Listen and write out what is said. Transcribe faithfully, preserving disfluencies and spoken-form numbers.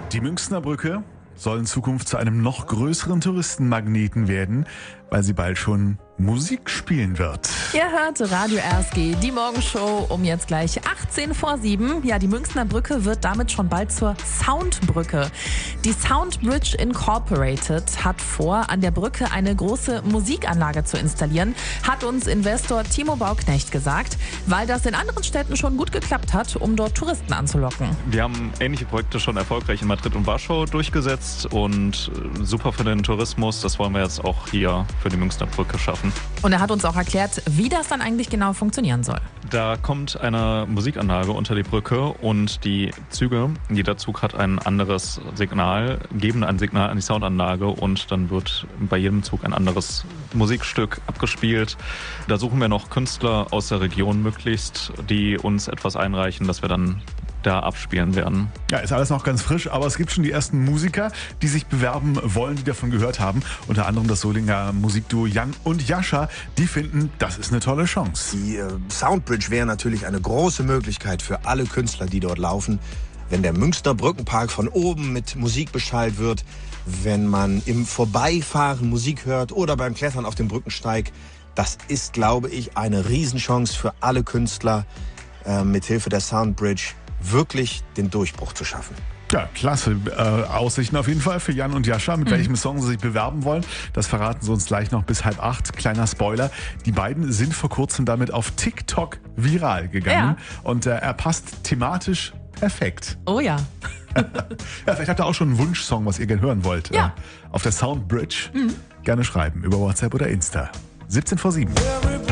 Die Münchner Brücke soll in Zukunft zu einem noch größeren Touristenmagneten werden, weil sie bald schon Musik spielen wird. Ihr hört Radio R S G, die Morgenshow um jetzt gleich achtzehn vor sieben. Ja, die Münchner Brücke wird damit schon bald zur Soundbrücke. Die Soundbridge Incorporated hat vor, an der Brücke eine große Musikanlage zu installieren, hat uns Investor Timo Bauknecht gesagt, weil das in anderen Städten schon gut geklappt hat, um dort Touristen anzulocken. Wir haben ähnliche Projekte schon erfolgreich in Madrid und Warschau durchgesetzt und super für den Tourismus. Das wollen wir jetzt auch hier für die Münchner Brücke schaffen. Und er hat uns auch erklärt, wie das dann eigentlich genau funktionieren soll. Da kommt eine Musikanlage unter die Brücke und die Züge, jeder Zug hat ein anderes Signal, geben ein Signal an die Soundanlage und dann wird bei jedem Zug ein anderes Musikstück abgespielt. Da suchen wir noch Künstler aus der Region möglichst, die uns etwas einreichen, dass wir dann da abspielen werden. Ja, ist alles noch ganz frisch, aber es gibt schon die ersten Musiker, die sich bewerben wollen, die davon gehört haben. Unter anderem das Solinger Musikduo Jan und Jascha. Die finden, das ist eine tolle Chance. Die äh, Soundbridge wäre natürlich eine große Möglichkeit für alle Künstler, die dort laufen. Wenn der Münchner Brückenpark von oben mit Musik beschallt wird, wenn man im Vorbeifahren Musik hört oder beim Klettern auf dem Brückensteig. Das ist, glaube ich, eine Riesenchance für alle Künstler, äh, mithilfe der Soundbridge wirklich den Durchbruch zu schaffen. Ja, klasse. Äh, Aussichten auf jeden Fall für Jan und Jascha. Mit mhm. welchem Song sie sich bewerben wollen, das verraten sie uns gleich noch bis halb acht. Kleiner Spoiler. Die beiden sind vor kurzem damit auf TikTok viral gegangen. Ja. Und äh, er passt thematisch perfekt. Oh ja. Ja, vielleicht habt ihr auch schon einen Wunschsong, was ihr gerne hören wollt. Ja. Äh, auf der Soundbridge. Mhm. Gerne schreiben über WhatsApp oder Insta. siebzehn vor sieben.